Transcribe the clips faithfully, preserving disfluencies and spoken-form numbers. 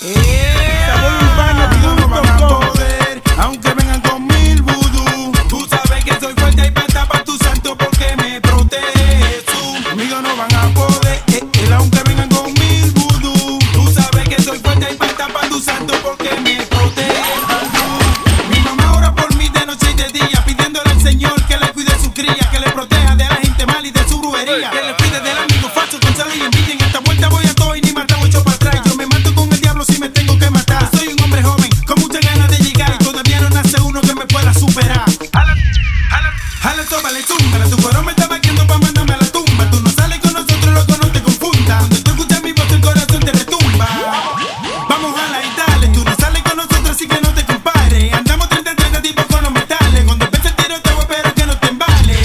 Eh, Sabor Urbano No van a punto com. poder, aunque vengan con mil vudú. Tú sabes que soy fuerte y pata pa' tu santo porque me protege. Conmigo no van a poder, eh, eh, aunque vengan con mil vudú. Tú sabes que soy fuerte y pata pa' tu santo porque me protege. Mi mamá ora por mí de noche y de día, pidiéndole al Señor que le cuide su cría, que le proteja de la gente mal y de su brujería, que le cuide del amigo falso, con sal y envidia. En esta vuelta voy a todo y ni matado hecho para atrás. Yo me mato con el diablo si me tengo que matar. Soy un hombre joven con muchas ganas de llegar y todavía no nace uno que me pueda superar. Jala, jala, jala, tómale, zúmbala. Tu cuero me está vaqueando pa' mandarme a la tumba. Tú no sales con nosotros, loco, no te confundas. Cuando tú escuchas mi voz, el corazón te retumba. Vamos, jala y dale. Tú no sales con nosotros, así que no te compares. Andamos treinta treinta tipos con los metales. Cuando empiece el tiro, te voy a esperar que no te embales.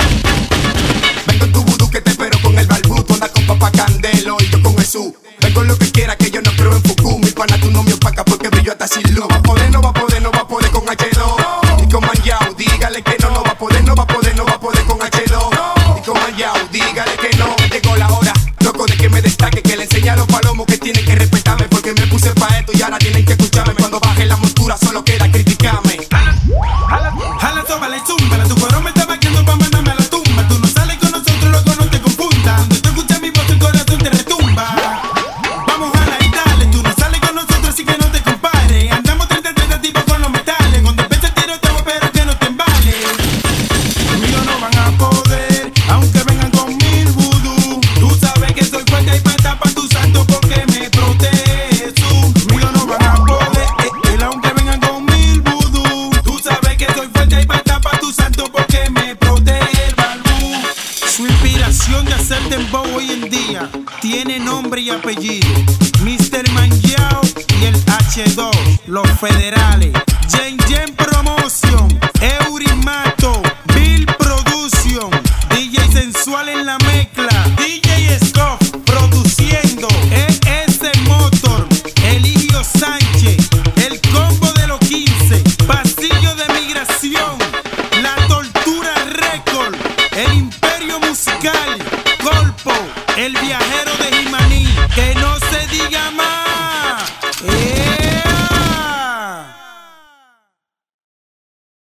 Ven con tu vudú que te espero con el balbuto. Anda con papá Candelo y yo con Jesús. Ven con lo que quiera que yo no creo en Fuku. Mi pana tú no me opaca porque brillo hasta sin luz. No va a poder, no va a poder, no va a poder con H dos. Y con Manjao, dígale que no, no va a poder, no va a poder, no va a poder con H dos. Y con Manjao, dígale que no. Llegó la hora, loco, de que me destaque. Que le enseñe a los palomos que tienen que respetarme. Porque me puse pa' esto y ahora tienen que escucharme. Cuando baje la montura solo queda criticarme. Jala, jala, tómala y zúmbala. Tu cuero me está vaqueando pa' mandarme a la tumba. Tú no sales con nosotros, loco, no te confundas. Cuando tú escuchas mi voz, el corazón te retumba. Vamos, jala y dale. Tú no sales con nosotros, así que no te compares. Andamos treinta treinta tipos con los metales. Cuando empiece el tiro, te voy a esperar que no te embales. Conmigo no van a poder, aunque vengan con mil vudú. Tú sabes que soy fuerte y pata pa' tu santo porque me protege. Conmigo no van a poder, eh, eh, aunque vengan con mil vudú. Tú sabes que soy fuerte y pata pa' tu santo porque me protege el balbú. Su inspiración de hacer dembow hoy en día tiene nombre y apellido: mister Manjao y el H dos, los federales, Jen Jen Promotion, Eurimato, Bill Production, D J Sensual en la mezcla, D J Scoff produciendo, E S Motor, Eligio Sánchez, el combo de los quince, Pasillo de Migración, La Tortura Record, el Imperio Musical, Golpo, el viajero de Jimaní, que no se diga más. ¡Eh!